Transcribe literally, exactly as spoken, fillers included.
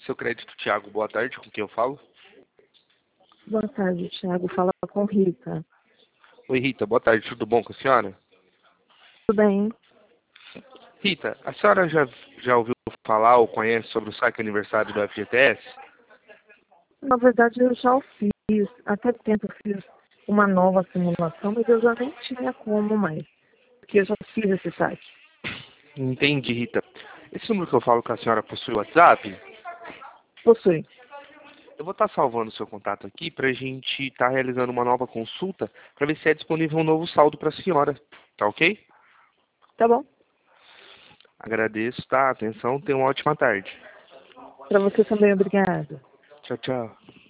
Seu crédito, Thiago, boa tarde, com quem eu falo? Boa tarde, Thiago. Fala com Rita. Oi, Rita, boa tarde, tudo bom com a senhora? Tudo bem? Rita, a senhora já, já ouviu falar ou conhece sobre o saque aniversário do F G T S? Na verdade, eu já o fiz. Até tempo eu fiz uma nova simulação, mas eu já nem tinha como mais. Porque eu já fiz esse site. Entendi, Rita. Esse número que eu falo com a senhora possui WhatsApp? Possui. Eu vou estar salvando o seu contato aqui para a gente estar realizando uma nova consulta para ver se é disponível um novo saldo para a senhora. Tá ok? Tá bom. Agradeço, tá? Atenção, tenha uma ótima tarde. Para você também, obrigada. Tchau, tchau.